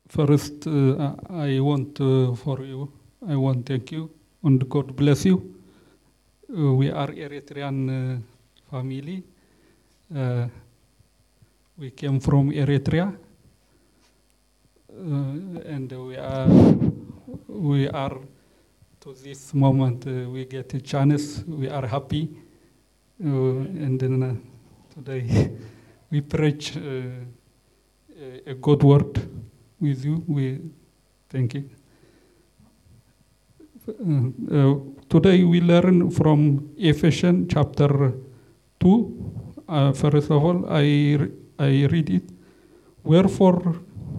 First, I want to thank you and God bless you. We are Eritrean family. We came from Eritrea, and we are to this moment. We get a chance. We are happy, and then today we preach a good word with you. We thank you. Today we learn from Ephesians chapter 2. First of all, I read it. Wherefore,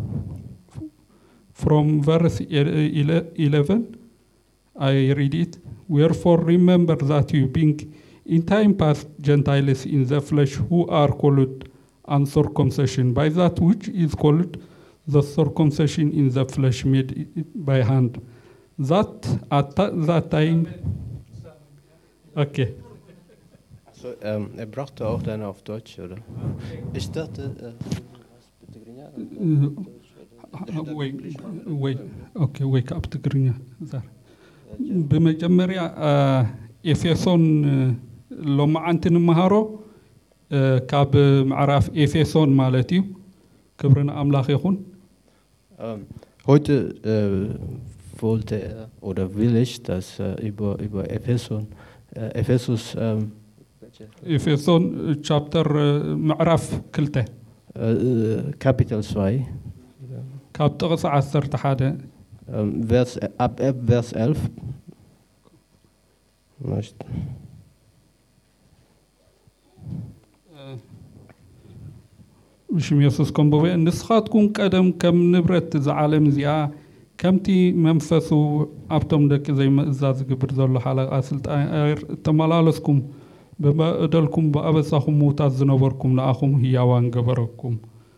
from verse 11, I read it. Wherefore, remember that you being in time past Gentiles in the flesh, who are called uncircumcision, by that which is called the circumcision in the flesh made by hand. That at that time. Okay. So, brachte auch dann auf Deutsch, oder? Ich dachte, wake up ትግርኛ ዛር በመጀመሪያ ኤፌሶን ሎማዓንቲ ንመሃሮ ካብ ምዕራፍ ኤፌሶን ማለት እዩ ክብርና አምላኽ ይኹን heute wollte oder will ich, dass über Ephesus ኤፌሶን ቻፕተር ምዕራፍ 2 Kapitel 2 ካብ ጥቕስ 11 ab Vers 11 ብሽም ኢየሱስ ከምበበ ንስኻትኩም ቀደም ከም ንብረት ዝዓለም እዚኣ ከምቲ መንፈሱ ኣብቶም ደቂ ዘይምእዛዝ ዝግብር ዘሎ ሓለቓ ስልጣን ተመላለስኩም በመእደልኩም በአበሳኹም ሙታት ዝነበርኩም ንኣኹም ህያዋን ገበረኩም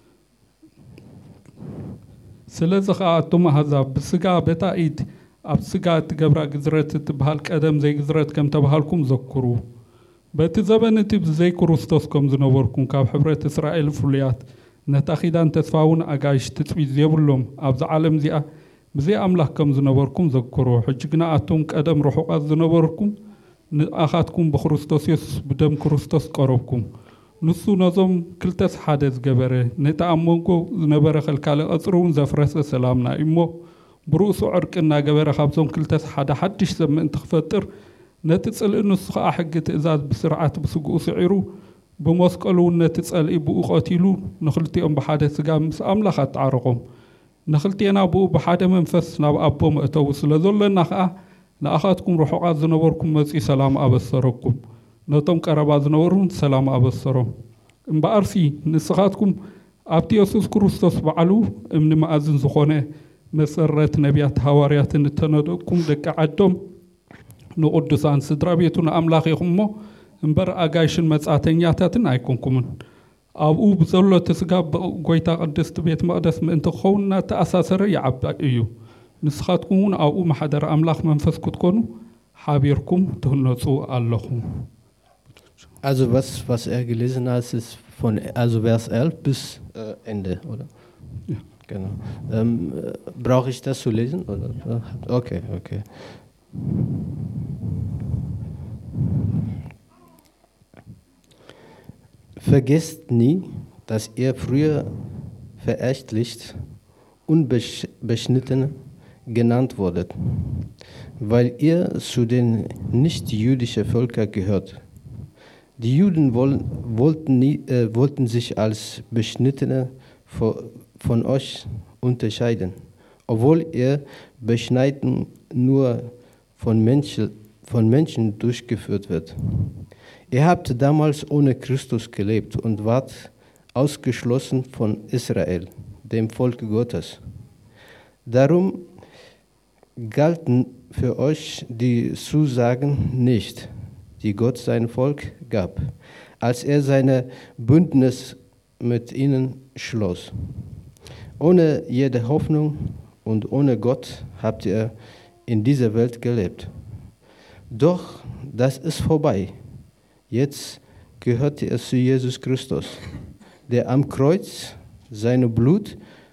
ስለዚ ከዓ እቶም ኣሕዛብ ብስጋ በታ ኢድ ኣብ ስጋ እትገብራ ግዝረት እትበሃል ቀደም ዘይግዝረት ከም ተባሃልኩም ዘክሩ በቲ ዘበን እቲ ብዘይ ክርስቶስ ከም ዝነበርኩም ካብ ሕብረት እስራኤል ፍሉያት ነታ ኺዳን ተስፋውን ኣጋይሽ ትፅቢት ዘይብሎም ኣብዚ ዓለም እዚኣ ብዘይ ኣምላኽ ከም ዝነበርኩም ዘክሩ ሕጂ ግና ኣቶም ቀደም ርሑቓት ዝነበርኩም ንኣኻትኩም ብክርስቶስ ኢየሱስ ብደም ክርስቶስ ቀረብኩም ንሱ ነዞም ክልተስ ሓደ ዝገበረ ነታ ኣብ መንጎ ዝነበረ ኸልካለ ቀፅሪ እውን ዘፍረሰ ሰላምና እሞ ብርእሱ ዕርቂ እናገበረ ካብዞም ክልተስ ሓደ ሓድሽ ሰብ ምእንቲ ክፈጥር ነቲ ጽልእ ንሱ ከዓ ሕጊ ትእዛዝ ብስርዓት ብስጉኡ ስዒሩ ብመስቀሉ ነቲ ጸልኢ ብኡ ቀቲሉ ንኽልቲኦም ብሓደ ስጋ ምስ ኣምላኽ ኣጣዓረቖም ንኽልቲና ብኡ ብሓደ መንፈስ ናብ ኣቦ መእተው ስለ ዘለና ከዓ ንኣኻትኩም ርሑቓት ዝነበርኩም መፂ ሰላም ኣበሰረኩም ነቶም ቀረባ ዝነበሩን ሰላም ኣበሰሮም እምበኣርሲ ንስኻትኩም ኣብቲ ኢየሱስ ክርስቶስ በዓሉ እምኒ መኣዝን ዝኾነ መሰረት ነቢያት ሃዋርያትን እተነደቅኩም ደቂ ዓዶም ንቅዱሳን ስድራ ቤቱ ንኣምላኽ ኢኹም እሞ እምበር ኣጋይሽን መጻተኛታትን ኣይኮንኩምን ኣብኡ ብዘሎ ተስጋ ጎይታ ቅድስቲ ቤት መቅደስ ምእንቲ ክኸውን እናተኣሳሰረ ይዓቢ እዩ ንስኻትኩም እውን ኣብኡ ማሕደር ኣምላኽ መንፈስ ክትኮኑ ሓቢርኩም ትህነፁ ኣለኹም Also was gelesen hat, ist von Vers 11 bis Ende, oder? Ja. Genau. Brauche ich das zu lesen? Oder? Okay. Vergesst nie, dass ihr früher verächtlich, unbeschnitten genannt wurdet, weil ihr zu den nicht-jüdischen Völkern gehört. Die Juden wollten sich als Beschnittene von euch unterscheiden, obwohl ihr Beschneidung nur von Menschen durchgeführt wird. Ihr habt damals ohne Christus gelebt und wart ausgeschlossen von Israel, dem Volk Gottes. Darum galten für euch die Zusagen nicht, die Gott sein Volk gab, als er seine Bündnis mit ihnen schloss. Ohne jede Hoffnung und ohne Gott habt ihr in dieser Welt gelebt. Doch das ist vorbei. Jetzt gehört ihr zu Jesus Christus, der am Kreuz sein Blut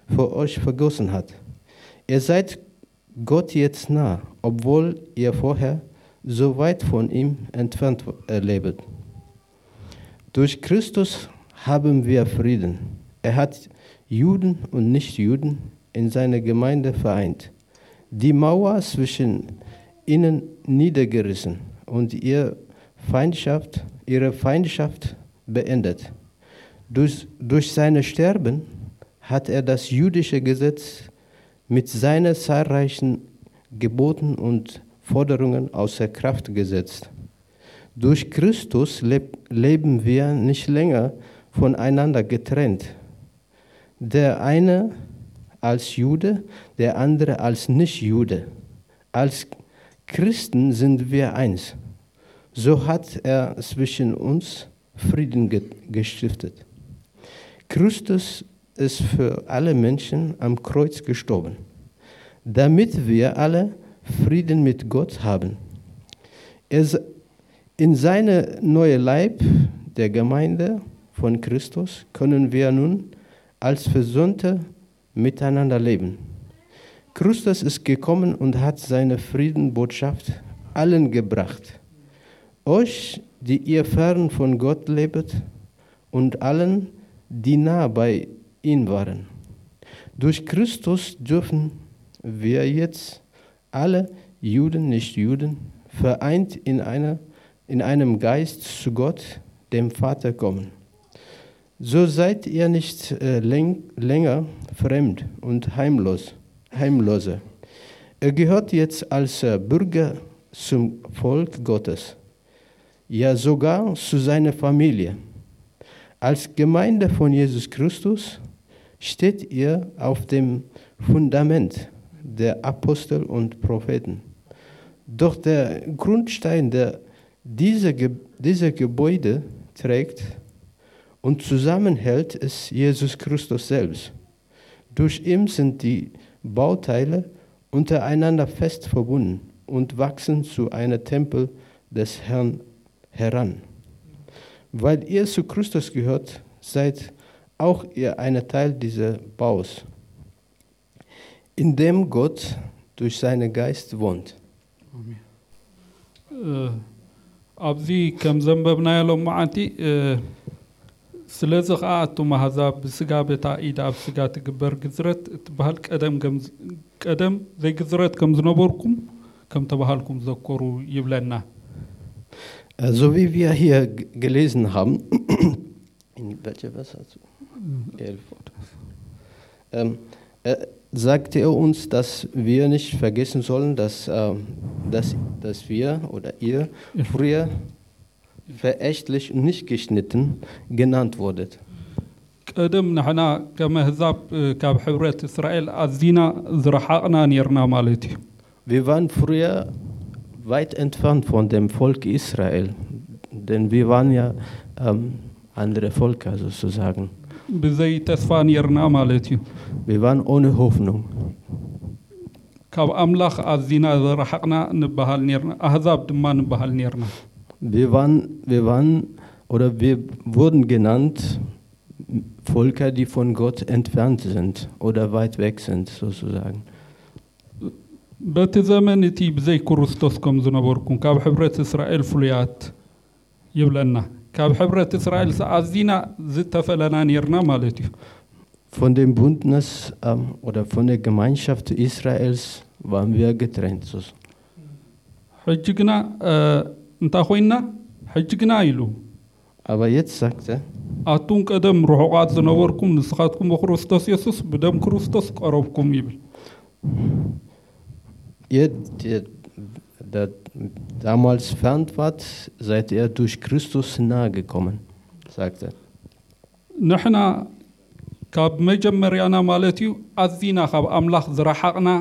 für euch vergossen hat. Ihr seid Gott jetzt nah, obwohl ihr vorher so weit von ihm entfernt lebt. Durch Christus haben wir Frieden. Er hat Juden und Nichtjuden in seine Gemeinde vereint, die Mauer zwischen ihnen niedergerissen und ihre Feindschaft beendet. Durch sein Sterben hat er das jüdische Gesetz mit seinen zahlreichen Geboten und Forderungen außer Kraft gesetzt. Durch Christus leben wir nicht länger voneinander getrennt. Der eine als Jude, der andere als Nichtjude. Als Christen sind wir eins. So hat er zwischen uns Frieden gestiftet. Christus ist für alle Menschen am Kreuz gestorben, damit wir alle Frieden mit Gott haben. In seinem neuen Leib, der Gemeinde von Christus, können wir nun als Versöhnte miteinander leben. Christus ist gekommen und hat seine Friedenbotschaft allen gebracht. Euch, die ihr fern von Gott lebt, und allen, die nah bei ihm waren. Durch Christus dürfen wir jetzt alle Juden, Nichtjuden, vereint in einem Geist zu Gott, dem Vater, kommen. So seid ihr nicht länger fremd und Heimlose. Ihr gehört jetzt als Bürger zum Volk Gottes, ja sogar zu seiner Familie. Als Gemeinde von Jesus Christus steht ihr auf dem Fundament der Apostel und Propheten. Doch der Grundstein, der diese Gebäude trägt und zusammenhält, ist Jesus Christus selbst. Durch ihn sind die Bauteile untereinander fest verbunden und wachsen zu einem Tempel des Herrn heran. Weil ihr zu Christus gehört, seid auch ihr ein Teil dieses Baus, in dem Gott durch seinen Geist wohnt. ኣብዚ ከም ዘንበብናዮ ሎም መዓንቲ ስለዚ ከዓ እቶም ኣሕዛብ ብስጋ ቤታ ኢድ ኣብ ስጋ ትግበር ግዝረት እትበሃል ቀደም ዘይግዝረት ከም ዝነበርኩም ከም ተባሃልኩም ዘከሩ ይብለና። So wie wir hier gelesen haben, in welcher Vers hast du? 11. Sagte er uns, dass wir nicht vergessen sollen, dass wir oder ihr früher verächtlich und nicht geschnitten genannt wurdet. ቀደም ንሕና ከም ህዛብ ካብ ሕብረት እስራኤል ኣዝና ዝረሓቕና ነርና ማለት እዩ። Wir waren früher weit entfernt von dem Volk Israel, denn wir waren ja andere Völker sozusagen. ብዘይ ተስፋ ነርና ማለት እዩ። Wir waren ohne Hoffnung. ካብ ኣምላኽ ኣዝና ዝረሓቕና ንበሃል ነርና ኣህዛብ ድማ ንበሃል ነርና። Wir wurden genannt Völker, die von Gott entfernt sind oder weit weg sind sozusagen. በቲ ዘመን እቲ ብዘይ ክርስቶስ ከም ዝነበርኩም ካብ ሕብረት እስራኤል ፍሉያት ይብለና። ካብ ሕብረት እስራኤል ኣዝና ዝተፈለና ነርና ማለት እዩ። Von dem Bündnis oder von der Gemeinschaft Israels waren wir getrennt. ሕጂ ግና እንታይ ኮይና ሕጂ ግና ኢሉ Aber jetzt sagt er, ኣቱም ቀደም ርሑቓት ዝነበርኩም ንስኻትኩም ብክርስቶስ ኢየሱስ ብደም ክርስቶስ ቀረብኩም ይብል። ihr, der damals fern wart, seid ihr durch Christus nahe gekommen, sagt er. ንሕና ካብ መጀመርያና ማለት እዩ ኣዝና ካብ ኣምላኽ ዝረሓቕና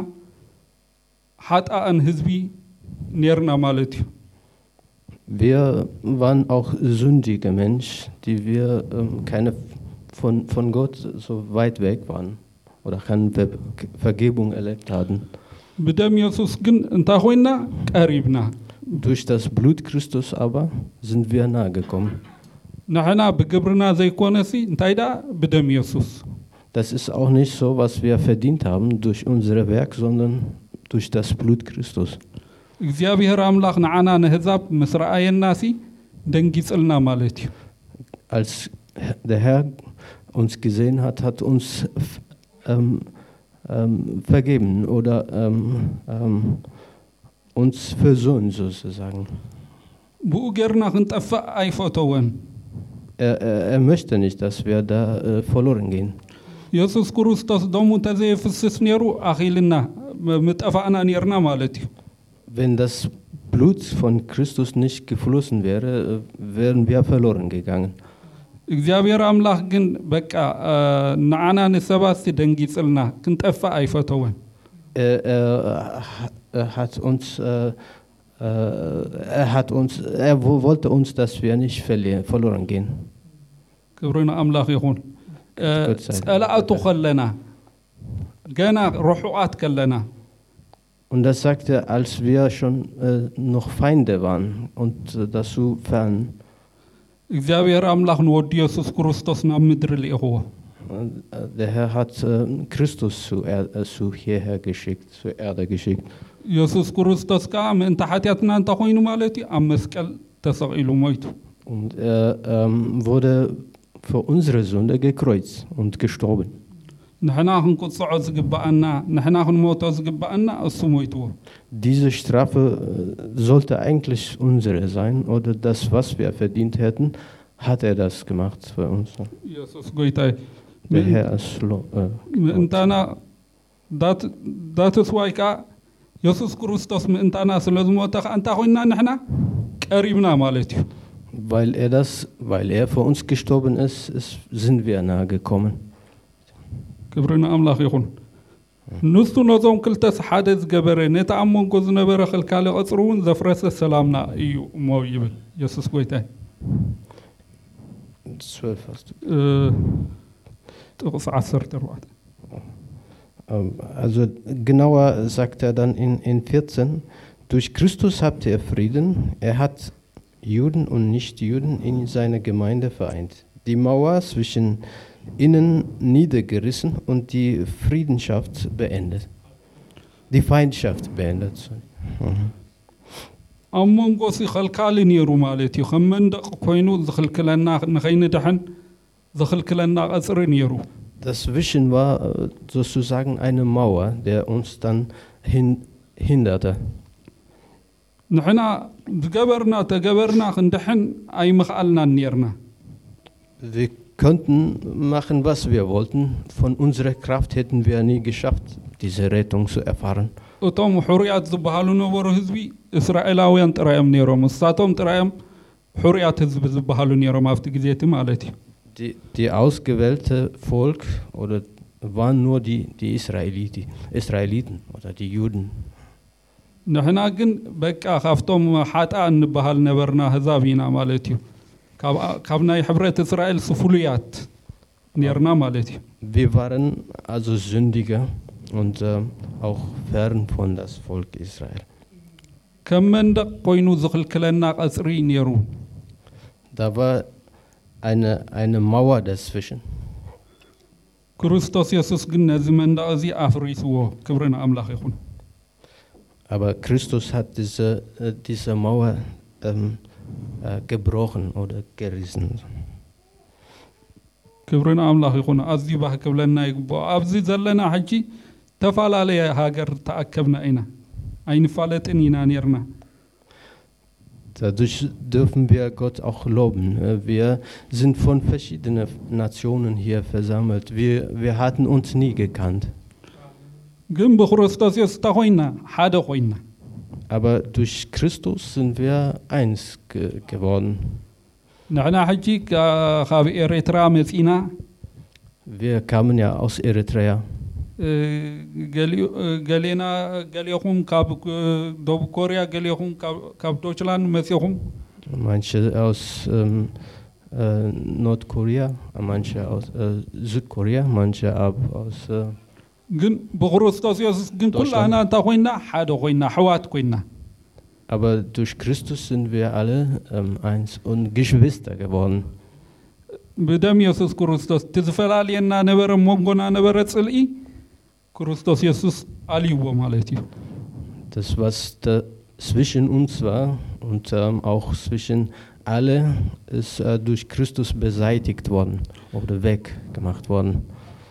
ሓጣኣን ህዝቢ ነርና ማለት እዩ። Wir waren auch sündige Menschen, die wir keine von Gott so weit weg waren oder keine Vergebung erlebt hatten. ብደም ኢየሱስ ግን እንታይ ኮይና ቀሪብና። Durch das Blut Christus aber sind wir nahe gekommen. ንሕና ብግብርና ዘይኮነሲ እንታይ ዳ ብደም ኢየሱስ Das ist auch nicht so, was wir verdient haben durch unser Werk, sondern durch das Blut Christus. እግዚአብሔር አምላክ ንዓና ንህዛብ ምስ ረአየናሲ ደንጊጽልና ማለት እዩ Als der Herr uns gesehen hat, hat uns vergeben oder uns versöhnt sozusagen. ብኡ ጌርና ክንጠፋእ ኣይፈተወን Er möchte nicht, dass wir da verloren gehen. ኢየሱስ ክርስቶስ ደሙ ተዘየፍስስ ነይሩ ኣኺልና ምጠፋእና ነርና ማለት እዩ Wenn das Blut von Christus nicht geflossen wäre, wären wir verloren gegangen. እግዚአብሔር አምላክ ግን በቃ ንዓና ንሰባት ደንጊጽልና ክንጠፋእ ኣይፈተወን Er wollte uns, dass wir nicht verloren gehen. ክብርና አምላክ ይኹን ጸላእቱ ከለና ገና ሩሑቃት ከለና Und das sagte, als wir schon noch Feinde waren und dazu fern. እግዚአብሔር አምላክ ንወዲ ኢየሱስ ክርስቶስ ናብ ምድሪ ልኢኽዎ Der Herr hat Christus zu hierher geschickt, zur Erde geschickt. ኢየሱስ ክርስቶስ ከዓ ምእንተ ሓጢአትና እንተኮይኑ ማለት እዩ ኣብ መስቀል ተሰቂሉ ሞይቱ Und er wurde für unsere Sünde gekreuzt und gestorben. ንሕና ክንቅፅዖ ዝግባአና ንሕና ክንሞቶ ዝግባአና እሱ ሞይትዎ Diese Strafe sollte eigentlich unsere sein oder das, was wir verdient hätten, hat er das gemacht für uns. ኢየሱስ ጎይታ Der Herr ist ምእንታና ዳትስ ዋይ ከዓ ኢየሱስ ክርስቶስ ምእንታና ስለ ዝሞተ ከዓ እንታይ ኮይንና ንሕና ቀሪብና ማለት እዩ weil er für uns gestorben ist, sind wir nahe gekommen. ክብርና አምላክ ይኹን ንሱ ነዞም ክልተ ሓደ ዝገበረ ነቲ ኣብ መንጎ ዝነበረ ክልካለ ቀፅሩ እውን ዘፍረሰ ሰላምና እዩ እሞ ይብል ኢየሱስ ጎይታ 12 ጥቕስ 14 Also genauer sagt er dann in 14, durch Christus habt ihr Frieden, er hat Juden und Nichtjuden in seine Gemeinde vereint. Die Mauer zwischen ihnen niedergerissen und die Friedenschaft beendet. Die Feindschaft beendet. ኣብ መንጎሲ ኸልካሊ ነይሩ ማለት እዩ ከም መንደቕ ኮይኑ ዝኽልክለና ንኸይንድሕን ዝኽልክለና ቀፅሪ ነይሩ Dazwischen war sozusagen eine Mauer, der uns dann hinderte. ንሕና ዝገበርና ተገበርና ክንድሕን ኣይምኽኣልናን ነርና Wir könnten machen, was wir wollten. Von unserer Kraft hätten wir nie geschafft, diese Rettung zu erfahren. እቶም ሕሩያት ዝበሃሉ ነበሩ ህዝቢ እስራኤላውያን ጥራዮም ነይሮም እሳቶም ጥራዮም ሕሩያት ህዝቢ ዝበሃሉ ነይሮም ኣብቲ ግዜቲ ማለት እዩ Die ausgewählte Volk oder waren nur die Israeliten oder die Juden. ንሕና ግን በቃ ካብቶም ሓጣ እንበሃል ነበርና ህዛብ ኢና ማለት እዩ ካብ ናይ ሕብረት እስራኤል ፍሉያት ነርና ማለት እዩ Wir waren also Sündiger und auch fern von das Volk Israel. ከም መንደቕ ኮይኑ ዝኽልክለና ቀፅሪ ነይሩ Da war eine Mauer dazwischen. ክርስቶስ ኢየሱስ ግን ነዚ መንደቕ እዚ ኣፍሪስዎ ክብርና ኣምላኽ ይኹን Aber Christus hat diese Mauer gebrochen oder gerissen. ክብርና ኣምላኽ ይኹን ኣዝዩ ባህ ክብለና ይግባኦ ኣብዚ ዘለና ሕጂ ተፈላለየ ሃገር ተኣከብና ኢና ኣይንፋለጥን ኢና ነርና Dadurch dürfen wir Gott auch loben. Wir sind von verschiedenen Nationen hier versammelt. Wir hatten uns nie gekannt. ግን ብክርስቶስ ኢየሱስ ተኮይና ሓደ ኮይና Aber durch Christus sind wir eins geworden. ንሕና ሕጂ ካብ ኤርትራ መፂና Wir kamen ja aus Eritrea. ገሌና ገሌኹም ካብ ደቡብ ኮሪያ ገሌኹም ካብ ዶችላንድ መፂኹም Manche aus Nordkorea, manche aus Südkorea, manche aus ግን ብክርስቶስ ኢየሱስ ግን ኩላና እንታይ ኮይና ሓደ ኮይና ሕዋት ኮይና Aber durch Christus sind wir alle eins und Geschwister geworden. بدم يسوس كروستوس تزفلالينا نبر مونغونا نبر صلئي كروستوس يسوس عليو مالتي. Das, was da zwischen uns war und auch zwischen alle, ist durch Christus beseitigt worden oder weggemacht worden.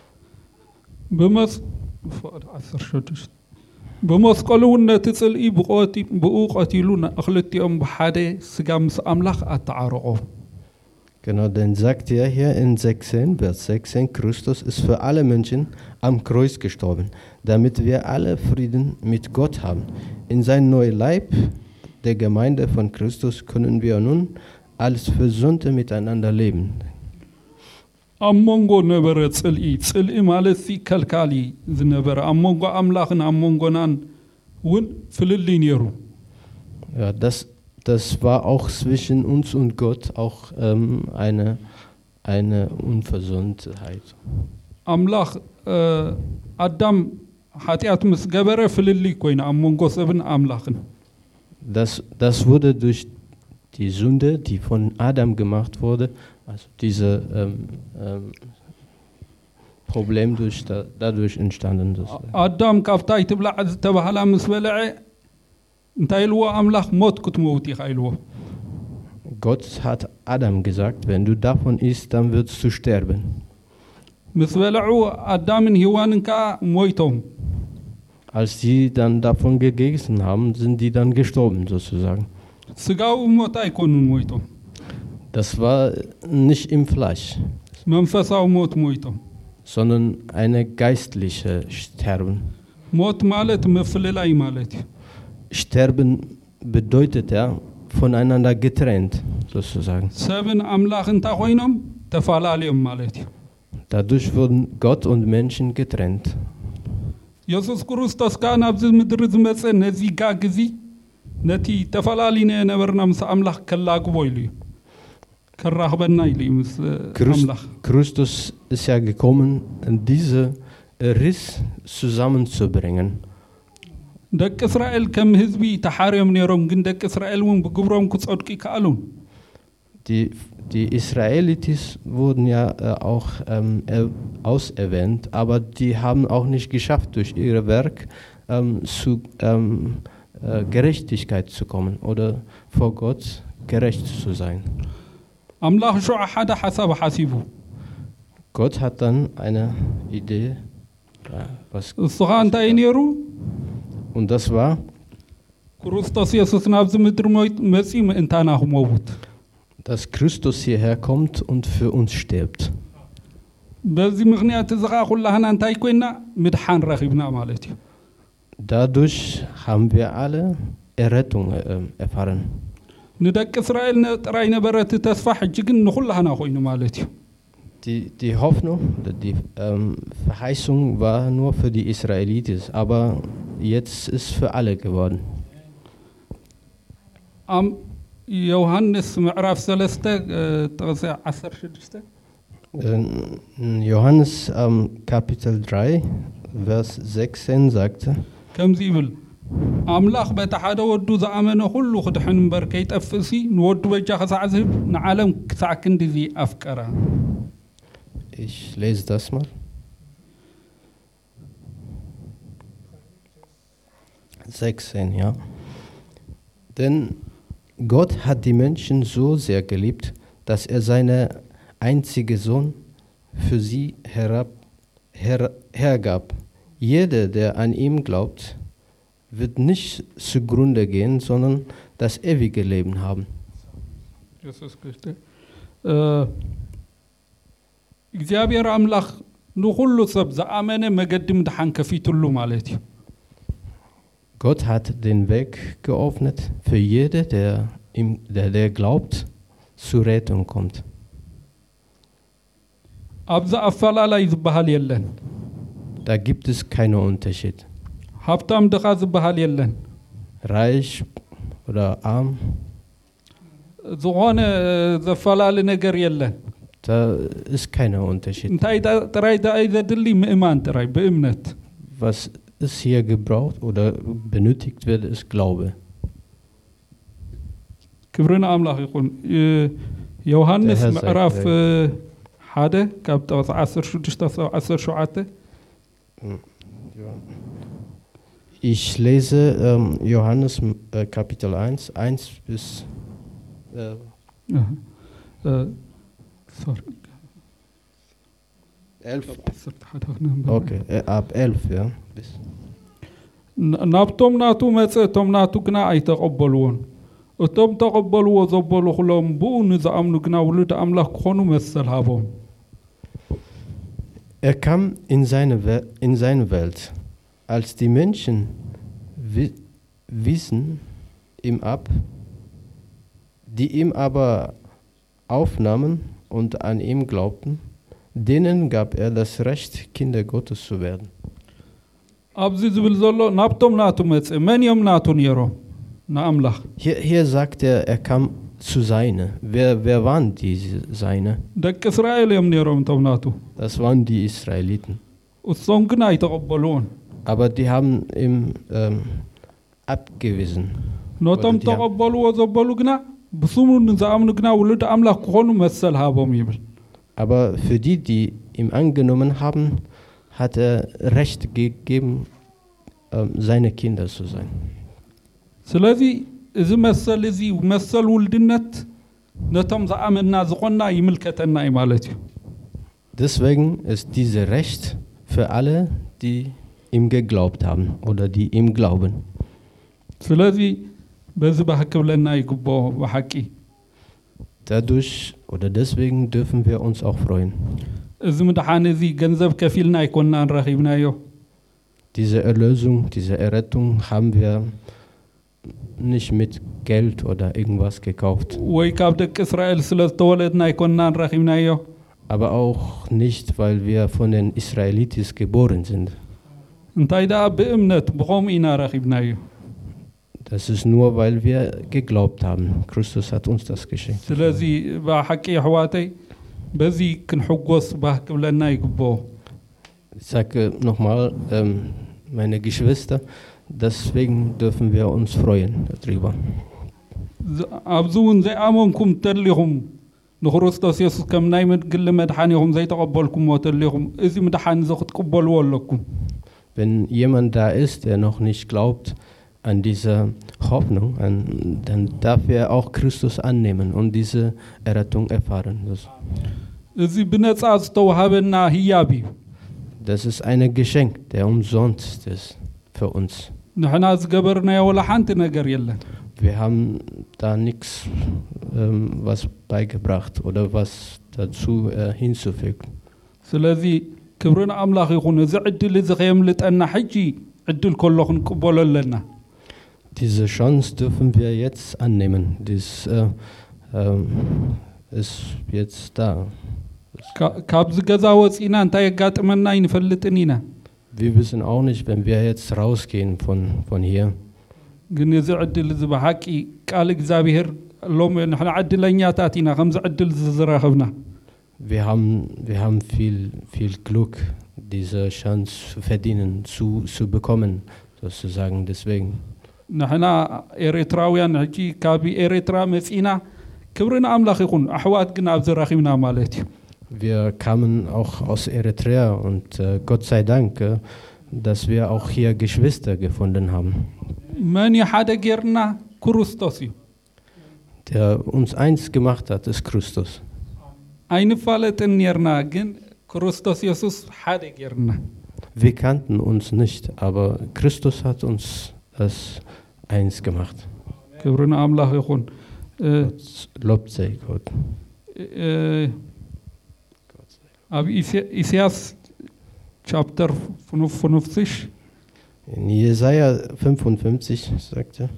بمسقلون تصلئي بقوقتيلون أخلتيهم بحادة سجامس أملاخ أتعارقو. Genau, dann sagt er hier in 16, Vers 16, Christus ist für alle Menschen am Kreuz gestorben, damit wir alle Frieden mit Gott haben. In seinem neuen Leib, der Gemeinde von Christus, können wir nun als Versöhnte miteinander leben. أمونغو نبرة صلئي مالسي كالكالي زنبرة أمونغو أملاخن أمونغونان ون فللي نيرو. Ja, das war auch zwischen uns und Gott auch eine Unversöhntheit. أملاخ أدم حتيات مسجبرة فللي كوين أمونغو سبن أملاخن. Das wurde durch die Sünde, die von Adam gemacht wurde, also dieses Problem dadurch entstanden. Adam كافتاي تبلع تبهلا مسبلع انتايلو أملاخ موت كتموتي خايلو. Gott hat Adam gesagt, wenn du davon isst, dann wirst du sterben. مسبلعو آدم هيوان كا مويتهم. Als sie dann davon gegessen haben, sind die dann gestorben sozusagen. سجاو موت أيكون مويتهم. Das war nicht im Fleisch, منفساو موت مويتهم. sondern eine geistliche Sterben. موت مالت مفللاي مالتي. Sterben bedeutet ja voneinander getrennt sozusagen. سبن أملاخ انتا خوينهم تفعلالي مالتي. Dadurch wurden Gott und Menschen getrennt. يسوس كروستوس كان أبز مدرز مسألة نزي كاغزي نتي تفعلالي نبرنا مس أملاخ كلاق بويلي. كراهبنا إلي مس أملاخ. Christus ist ja gekommen, diese Riss zusammenzubringen. دك إسرائيل كم هزبي تحاريم نيروم جن دك إسرائيل وين بجبرهم كتصدقي كألون. Die Israelitis wurden ja auch auserwählt, aber die haben auch nicht geschafft, durch ihr Werk zu Gerechtigkeit zu kommen oder vor Gott gerecht zu sein. أملاخ شو أحد حسب حسيبه. Gott hat dann eine Idee, was الصغان تاينيرو. und das war, كروستوس يسوس نابز مدر مسيم انتاناه موت. dass Christus hierher kommt und für uns stirbt. بزي مغنيات زغا كلها انتاي كوينا مدحان رخيبنا مالتي. Dadurch haben wir alle Errettung erfahren. ندك إسرائيل نتراي نبرت تسفح جيجن نخلها ناخوين مالتي. Die Hoffnung, die Verheißung war nur für die Israelitis, aber jetzt ist für alle geworden. يوحنس معرف ثلاثة تغزى عصر شدشته. Johannes Kapitel 3, Vers 16 sagte, كم زيبل أملاخ بتحدى ودو زعمنا كله خدحن بركيت أفسي نودو بجا خسع زهب نعلم كسعكن دي أفكارا. Ich lese das mal. 16, ja. Denn Gott hat die Menschen so sehr geliebt, dass er seinen einzigen Sohn für sie hergab. Jeder, der an ihn glaubt, wird nicht zugrunde gehen, sondern das ewige Leben haben. Jesus Christus. እግዚአብሔር አምላክ ንኹሉ ሰብ ዝኣመነ መገዲ ምድሓን ከፊቱሉ ማለት እዩ። Gott hat den Weg geöffnet für jeden, der glaubt, zur Rettung kommt. ኣብዚ ኣፈላላይ ዝበሃል የለን። Da gibt es keinen Unterschied. ሃብታም ድኻ ዝበሃል የለን። Reich oder arm. ዝኾነ ዘፈላሊ ነገር የለን። Da ist keiner Unterschied. እንታይ ጥራይ ዘድሊ ምእማን ጥራይ በእምነት Was es hier gebraucht oder benötigt wird, ist Glaube. ክብርን ኣምላኽ ይኹን። ዮሐንስ ምዕራፍ ሓደ ካብ ጠቕሲ 16-17 Ich lese Johannes Kapitel 1, 1 bis... sorry 11. Okay, ab 11, ja. Bis. ናብቶም ናቱ መጽ እቶም ናቱ ግና ኣይተቐበልዎን እቶም ተቐበልዎ ዘበሉ ኩሎም ብኡ ንዝኣምኑ ግና ውሉድ ኣምላኽ ክኾኑ መሰል ሃቦም Kam in seine Welt. Als die Menschen wiesen ihm ab, die ihm aber aufnahmen und an ihm glaubten, denen gab er das Recht, Kinder Gottes zu werden. ኣብዚ ዝብል ዘሎ ናብቶም ናቱ መጽ መን እዮም ናቱ ነይሮም ንኣምላኽ Hier sagt er kam zu seine. Wer waren diese seine? ደቂ እስራኤል እዮም ነይሮም እቶም ናቱ Das waren die Israeliten. እሶም ግን ኣይተቐበልዎን Aber die haben ihm abgewiesen. ነቶም ተቐበልዎ ዘበሉ ግና ብስሙ ንዝኣምኑ ግና ውሉድ ኣምላኽ ክኾኑ መሰል ሃቦም ይብል Aber für die, die ihm angenommen haben, hat er Recht gegeben, seine Kinder zu sein. ስለዚ እዚ መሰል እዚ መሰል ውልድነት ነቶም ዝኣመና ዝኾንና ይምልከተና እዩ ማለት እዩ Deswegen ist dieses Recht für alle, die ihm geglaubt haben oder die ihm glauben. ስለዚ በዚ ባሕክብለና ይግብኦ ብሓቂ Dadurch oder deswegen dürfen wir uns auch freuen. እዚ ምድሓን እዚ ገንዘብ ከፊልና ኣይኮንና ንረኺብናዮ Diese Erlösung, diese Errettung haben wir nicht mit Geld oder irgendwas gekauft. ወይ ካብ ደቂ እስራኤል ስለ ዝተወለድና ኣይኮንና ንረኺብናዮ Aber auch nicht, weil wir von den Israelitis geboren sind. እንታይ ደኣ ብእምነት ብኸምኡ ኢና ረኺብናዮ Das ist nur, weil wir geglaubt haben. Christus hat uns das geschenkt. ስለዚ ብሓቂ ኣሕዋተይ በዚ ክንሕጎስ ባሕክብለና ይግብኦ Ich sage nochmal, meine Geschwister, deswegen dürfen wir uns freuen darüber. ኣብዚ እውን ዘይኣመንኩም ተሊኹም ንክርስቶስ ኢየሱስ ከም ናይ ግሊ መድሓኒ ኢኹም ዘይተቐበልኩምዎ ተሊኹም እዚ ምድሓን እዚ ክትቅበልዎ ኣለኩም Wenn jemand da ist, der noch nicht glaubt an diese Hoffnung, dann darf er auch Christus annehmen und diese Errettung erfahren. እዚ ብነፃ ዝተዋሃበና ህያብ እዩ Das ist ein Geschenk, der umsonst ist für uns. ንሕና ዝገበርናዮ ወላ ሓንቲ ነገር የለን Wir haben da nichts was beigebracht oder was dazu hinzufügen. ስለዚ ክብርን ኣምላኽ ይኹን እዚ ዕድል እዚ ከየምልጠና ሕጂ ዕድል ከሎ ክንቅበሎ ኣለና Diese Chance dürfen wir jetzt annehmen. Das ist jetzt da. ካብዚ ገዛ ወፂና እንታይ የጋጥመና ይንፈልጥን ኢና Wir wissen auch nicht, wenn wir jetzt rausgehen von hier. ግን እዚ ዕድል እዚ ብሓቂ ቃል እግዚአብሔር ሎም ንሕና ዕድለኛታት ኢና ከምዚ ዕድል ዝረኸብና Wir haben viel Glück, diese Chance zu verdienen, zu bekommen, sozusagen. Deswegen. ንሕና ኤርትራውያን ሕጂ ካብ ኤርትራ መፂና ክብርን ኣምላኽ ይኹን ኣሕዋት ግን ኣብዚ ረኺብና ማለት እዩ Wir kamen auch aus Eritrea und Gott sei Dank, dass wir auch hier Geschwister gefunden haben. መን ሓደ ጌርና ክርስቶስ እዩ Der uns eins gemacht hat, ist Christus. ኣይንፋለጥን ነርና ግን ክርስቶስ ኢየሱስ ሓደ ጌርና Wir kannten uns nicht, aber Christus hat uns das eins gemacht. ክብርን ኣምላኽ ይኹን Lobt sei Gott. ኣብ ኢሳያስ chapter 55 In Jesaja 55 sagt er,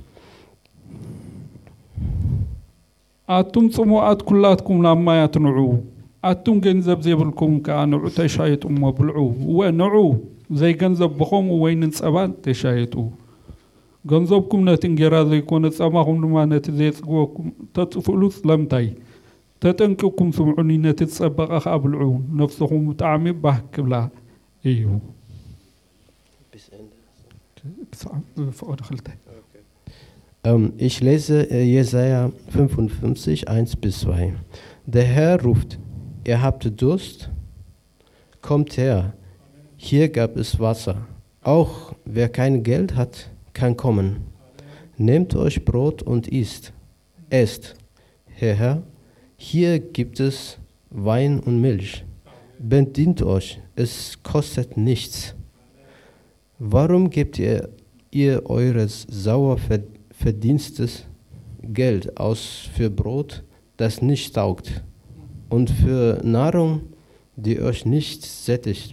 ኣቱም ጽሙኣት ኩላትኩም ናብ ማይ ኣትንዑ ኣቱም ገንዘብ ዘይብልኩም ከዓ ንዑ ተሻይጡ እሞ ብልዑ ወንዑ ዘይገንዘብ ብኸምኡ ወይንን ጸባን ተሻይጡ ገንዘብኩም ነቲ እንጀራ ዘይኮነ ጸማኹም ድማ ነቲ ዘይጽግበኩም ተጽፍሉ ስለምታይ ተጠንቅቁም ስምዑኒ ነቲ ዝጸበቐ ከዓ ብልዑ ነፍስኹም ብጣዕሚ ባህ ክብላ እዩ Ich lese Jesaja 55, 1 bis 2. Der Herr ruft, ihr habt Durst? Kommt her, hier gab es Wasser. Auch wer kein Geld hat, kann kommen. Nehmt euch Brot und isst. Esst. Herr, hier gibt es Wein und Milch. Bedient euch, es kostet nichts. Warum gebt ihr eures sauer verdienstes Geld aus für Brot, das nicht taugt, und für Nahrung, die euch nicht sättigt?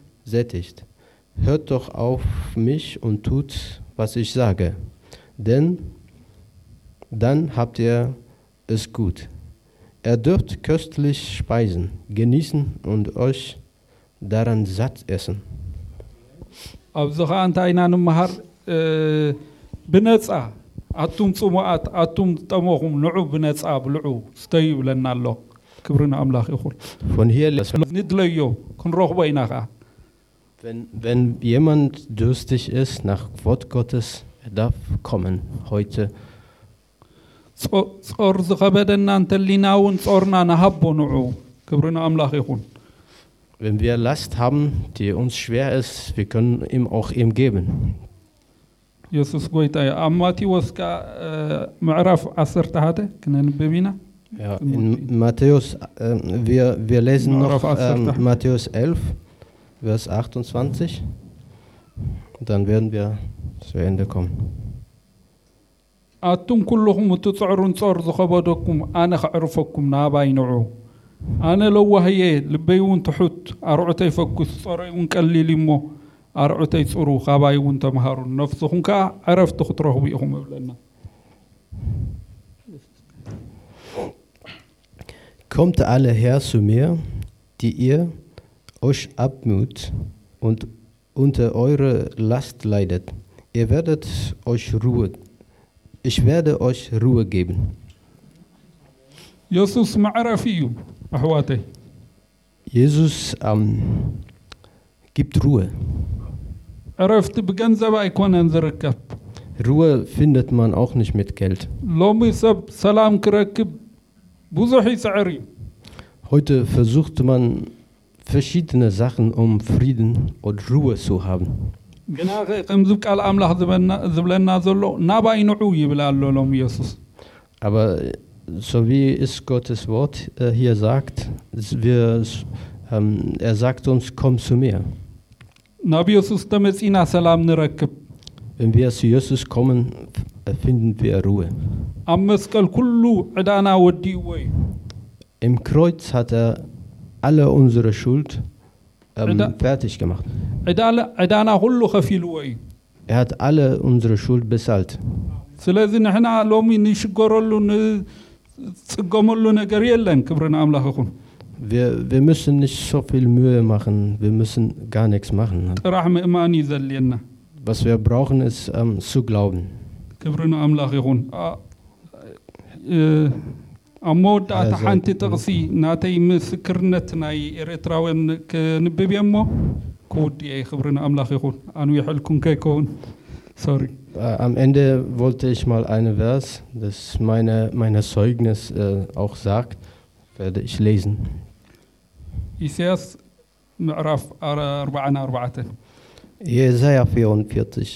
Hört doch auf mich und tut, was ich sage, denn dann habt ihr es gut. Ihr dürft köstlich speisen, genießen und euch daran satt essen. ኣብዚ ኸ እንታይ ኢና ንምሃር ብነፃ ኣቱም ፅሙኣት ኣቱም ዝጠመኹም ንዑ ብነፃ ብልዑ ስተዩ ይብለና ኣሎ ክብሪ ንኣምላኽ ይኹን Von hier, ንድለዮ ክንረኽቦ ኢና ከዓ wenn jemand durstig ist nach Wort Gottes, er darf kommen heute. ጾር ዝኸበደና እንተሊና እውን ጾርና ንሃቦ ንዑ ክብሪ ንኣምላኽ ይኹን Wenn wir Last haben, die uns schwer ist, wir können ihm auch ihm geben. ኢየሱስ ጎይታ እዩ ኣብ ማቴዎስ ከዓ ምዕራፍ 11 ክነንብብ ኢና Ja, in Matthäus, wir lesen noch Matthäus 11, Vers 28. Dann werden wir zu Ende kommen. ኣቱም ኩልኹም እትፅዕሩን ጾር ዝኸበደኩም ኣነ ክዕርፈኩም ናባይ ንዑ ኣነ ለዋህየ ልበይ እውን ትሑት ኣርዑተይ ፈኩስ ጾረይ እውን ቀሊል እሞ ኣርዑተይ ፅሩ ካባይ እውን ተምሃሩ ነፍስኹም ከዓ ዕረፍቲ ክትረኽቡ ኢኹም ይብለና Kommt alle her zu mir, die ihr euch abmüht und unter eure Last leidet. Ihr werdet euch Ruhe. Ich werde euch Ruhe geben. ኢየሱስ መዕረፊ እዩ ኣሕዋተይ Jesus gibt Ruhe. ዕረፍቲ ብገንዘብ ኣይኮነን ዝርከብ Ruhe findet man auch nicht mit Geld. ሎሚ ሰብ ሰላም ክረክብ ብዙሕ ይፅዕር እዩ Heute versucht man verschiedene Sachen, um Frieden und Ruhe zu haben. ግና ከምዚ ቃል ኣምላኽ ዝብለና ዘሎ ናባይ ንዑ ይብል ኣሎ ሎም ኢየሱስ Aber so wie es Gottes Wort hier sagt, er sagt uns, komm zu mir. ናብ ኢየሱስ ተመፂና ሰላም ንረክብ Wenn wir zu Jesus kommen, finden wir Ruhe. ኣብ መስቀል ኩሉ ዕዳና ወዲእዎ እዩ Im Kreuz hat er alle unsere Schuld fertig gemacht. ዕዳና ኩሉ ከፊልዎ እዩ Er hat alle unsere Schuld bezahlt. ስለዚ ንሕና ሎሚ ንሽገረሉ ንፅገመሉ ነገር የለን ክብሪ ንኣምላኽ ይኹን Wir müssen nicht so viel Mühe machen, wir müssen gar nichts machen. ጥራሕ ምእማን እዩ ዘልየና Was wir brauchen, ist zu glauben. ክብሪ ንኣምላኽ ይኹን ኣብ መወዳእታ ሓንቲ ጥቕሲ ናተይ ምስክርነት ናይ ኤርትራውያን ክንብብ እሞ ክውድየ ክብሪ ንኣምላኽ ይኹን ኣኑ ይሕልኩም ከይከውን ሶሪ Am Ende wollte ich mal einen Vers, das meine Zeugnis auch sagt, werde ich lesen. ኢሳያስ ምዕራፍ 44 Jesaja 44.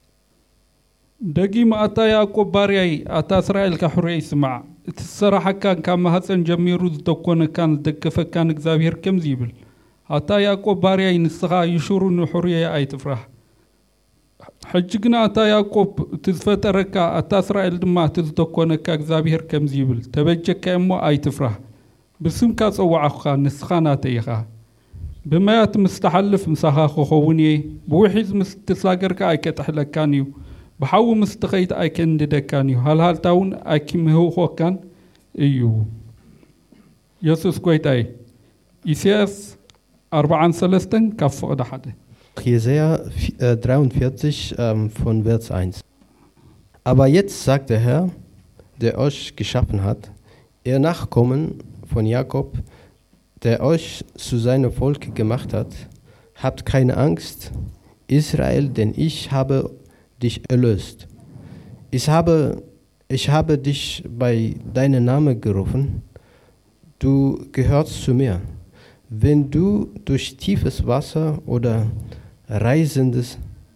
ደጊም ኣታ ያዕቆብ ባርያይ ኣታ እስራኤል ካሕሩይ ይስማዕ እቲ ዝሰራሐካን ካብ ማህፀን ጀሚሩ ዝተኮነካን ዝደገፈካን እግዚአብሔር ከምዚ ይብል ኣታ ያዕቆብ ባርያይ ንስኻ ይሽሩ ንሕሩየ ኣይትፍራህ ሕጂ ግና ኣታ ያዕቆብ እቲ ዝፈጠረካ ኣታ እስራኤል ድማ እቲ ዝተኮነካ እግዚአብሔር ከምዚ ይብል ተበጀካ እሞ ኣይትፍራህ ብስምካ ፀዋዕኻ ንስኻ ናተይ ኢኻ ብማያት ምስተሓልፍ ምሳኻ ክኸውን እየ ብውሒዝ ምስትሳገርካ ኣይከጥሕለካን እዩ بحاول مستخيت أكن دكاني هل تاون أكيم هو كان إيو يسوع كويت أي إسياس 43 كف ده حدا Jesaja 43 von Vers 1. Aber jetzt sagt der Herr, der euch geschaffen hat, ihr Nachkommen von Jakob, der euch zu seinem Volk gemacht hat, habt keine Angst, Israel, denn ich habe dich erlöst. Ich habe dich bei deinem Namen gerufen. du gehörst zu mir. Wenn du durch tiefes Wasser oder reisendes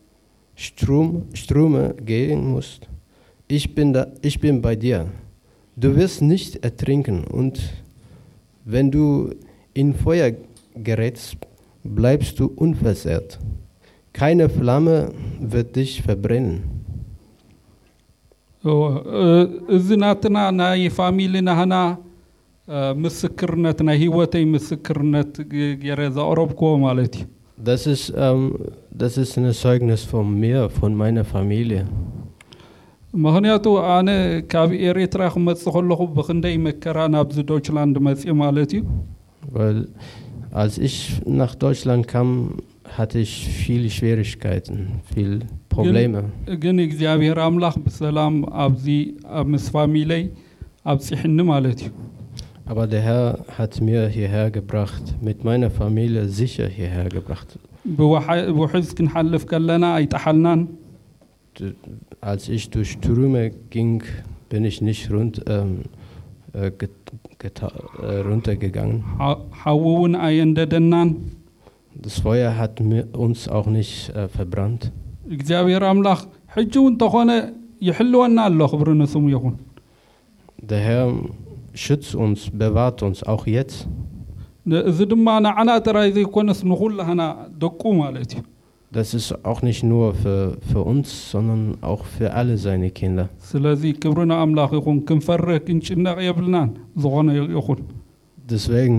Ströme gehen musst, ich bin bei dir. Du wirst nicht ertrinken und wenn du in Feuer gerätst, bleibst du unversehrt. Keine Flamme wird dich verbrennen. እዚ ናትና ናይ ፋሚሊና ሃና ምስክርነት ናይ ህይወተይ ምስክርነት ገይረ ዘቕረብክዎ ማለት እዩ Das ist ein Zeugnis von mir, von meiner Familie. ምክንያቱ ኣነ ካብ ኤርትራ ክመፅእ ከለኹ ብክንደይ መከራ ናብዚ ዶችላንድ መፅእ ማለት እዩ Weil als ich nach Deutschland kam, hatte ich viele Schwierigkeiten, viele Probleme. ግን እግዚአብሔር አምላክ በሰላም ኣብዚ ምስ ፋሚሊይ ኣብፅሕኒ ማለት እዩ Aber der Herr hat mir hierher gebracht, mit meiner Familie sicher hierher gebracht. ብውሕዝ ክንሓልፍ ከለና ኣይጠሓልናን Als ich durch Ströme ging, bin ich nicht runtergegangen. ሓውውን ኣየንደደናን Das Feuer hat uns auch nicht verbrannt. እግዚአብሔር አምላክ ሕጂ እውን ተኾነ ይሕልወና ኣሎ ክብሪ ንስሙ ይኹን Der Herr schützt uns, bewahrt uns auch jetzt. እዚ ድማ ንዓና ጥራይ ዘይኮነስ ንኹላህና ደቁ ማለት እዩ Das ist auch nicht nur für uns, sondern auch für alle seine Kinder. ስለዚ ክብሪና አምላክ ይኹን ክንፈርህ ክንጭነቕ የብልናን ዝኾነ ይኹን Deswegen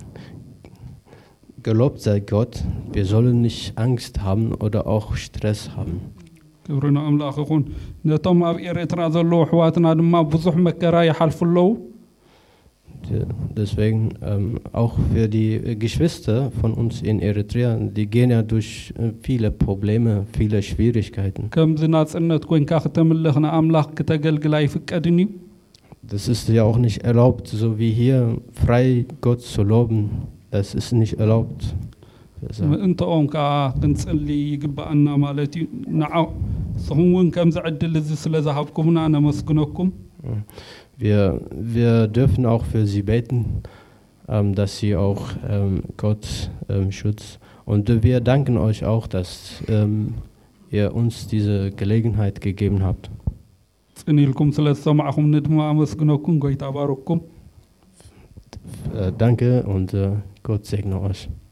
gelobt sei Gott, wir sollen nicht Angst haben oder auch Stress haben. ክብሪና አምላክ ይኹን ነቶም ኣብ ኤርትራ ዘለዉ ኣሕዋትና ድማ ብዙሕ መከራ ይሓልፉ ኣለዉ Deswegen auch für die Geschwister von uns in Eritrea, die gehen ja durch viele Probleme, viele Schwierigkeiten. ከምዚ ናጽነት ኮይንካ ከተምልኽ ንኣምላኽ ከተገልግል ኣይፍቀድን እዩ Das ist ja auch nicht erlaubt, so wie hier frei Gott zu loben. Das ist nicht erlaubt. ምእንተኦም ከዓ ክንጸሊ ይግባአና ማለት እዩ ንስኹም እውን ከምዚ ዕድል እዚ ስለ ዝሃብኩምና ነመስግነኩም Wir dürfen auch für sie beten, dass sie auch Gott schützt. Und wir danken euch auch, dass ihr uns diese Gelegenheit gegeben habt. ጽኒልኩም ስለ ዝሰማዕኹም ንድማ ኣመስግነኩም ጎይታ ባረኩም Danke und Gott segne euch.